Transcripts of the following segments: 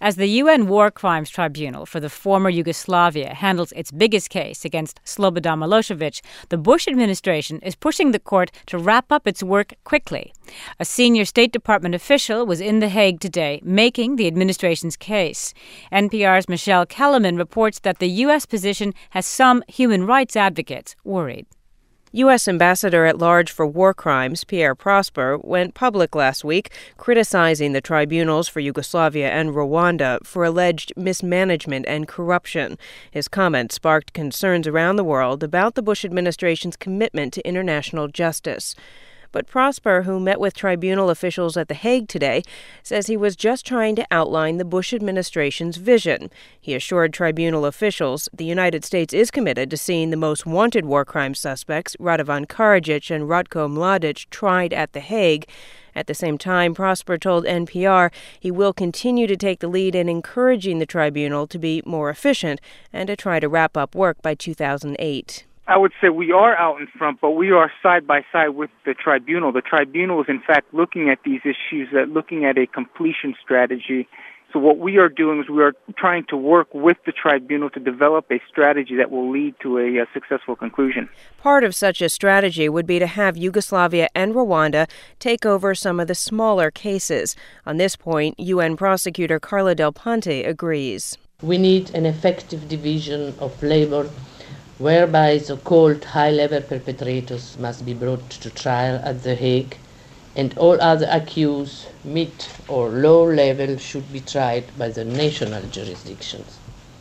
As the UN War Crimes Tribunal for the former Yugoslavia handles its biggest case against Slobodan Milosevic, the Bush administration is pushing the court to wrap up its work quickly. A senior State Department official was in The Hague today making the administration's case. NPR's Michelle Kellerman reports that the U.S. position has some human rights advocates worried. U.S. Ambassador at Large for War Crimes, Pierre Prosper, went public last week criticizing the tribunals for Yugoslavia and Rwanda for alleged mismanagement and corruption. His comments sparked concerns around the world about the Bush administration's commitment to international justice. But Prosper, who met with tribunal officials at The Hague today, says he was just trying to outline the Bush administration's vision. He assured tribunal officials the United States is committed to seeing the most wanted war crime suspects, Radovan Karadzic and Ratko Mladic, tried at The Hague. At the same time, Prosper told NPR he will continue to take the lead in encouraging the tribunal to be more efficient and to try to wrap up work by 2008. I would say we are out in front, but we are side by side with the tribunal. The tribunal is, in fact, looking at these issues, looking at a completion strategy. So what we are doing is we are trying to work with the tribunal to develop a strategy that will lead to a successful conclusion. Part of such a strategy would be to have Yugoslavia and Rwanda take over some of the smaller cases. On this point, UN prosecutor Carla Del Ponte agrees. We need an effective division of labor whereby so-called high-level perpetrators must be brought to trial at The Hague, and all other accused, mid or low-level, should be tried by the national jurisdictions.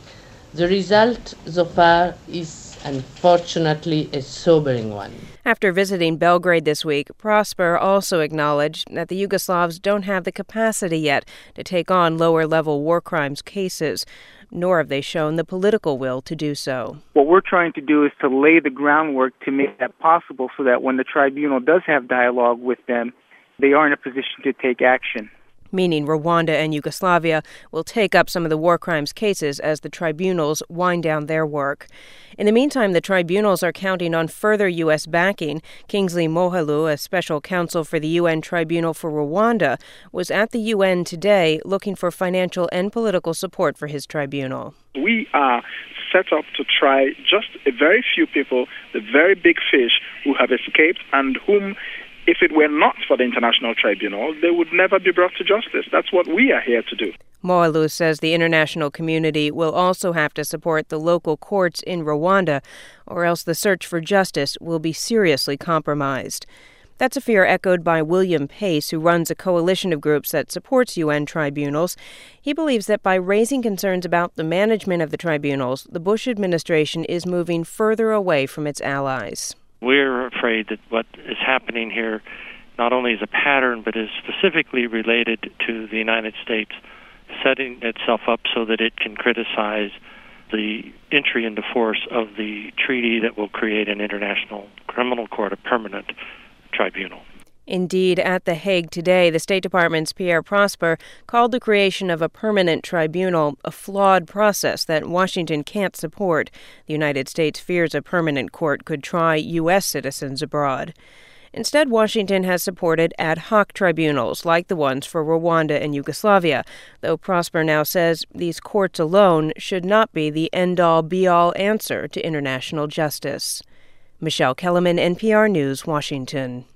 The result so far is unfortunately a sobering one. After visiting Belgrade this week, Prosper also acknowledged that the Yugoslavs don't have the capacity yet to take on lower-level war crimes cases, nor have they shown the political will to do so. What we're trying to do is to lay the groundwork to make that possible so that when the tribunal does have dialogue with them, they are in a position to take action. Meaning Rwanda and Yugoslavia will take up some of the war crimes cases as the tribunals wind down their work. In the meantime, the tribunals are counting on further U.S. backing. Kingsley Moghalu, a special counsel for the UN Tribunal for Rwanda, was at the UN today looking for financial and political support for his tribunal. We are set up to try just a very few people, the very big fish who have escaped and whom, if it were not for the International Tribunal, they would never be brought to justice. That's what we are here to do. Moghalu says the international community will also have to support the local courts in Rwanda, or else the search for justice will be seriously compromised. That's a fear echoed by William Pace, who runs a coalition of groups that supports UN tribunals. He believes that by raising concerns about the management of the tribunals, the Bush administration is moving further away from its allies. We're afraid that what is happening here not only is a pattern, but is specifically related to the United States setting itself up so that it can criticize the entry into force of the treaty that will create an international criminal court, a permanent tribunal. Indeed, at The Hague today, the State Department's Pierre Prosper called the creation of a permanent tribunal a flawed process that Washington can't support. The United States fears a permanent court could try U.S. citizens abroad. Instead, Washington has supported ad hoc tribunals like the ones for Rwanda and Yugoslavia, though Prosper now says these courts alone should not be the end-all, be-all answer to international justice. Michelle Kellerman, NPR News, Washington.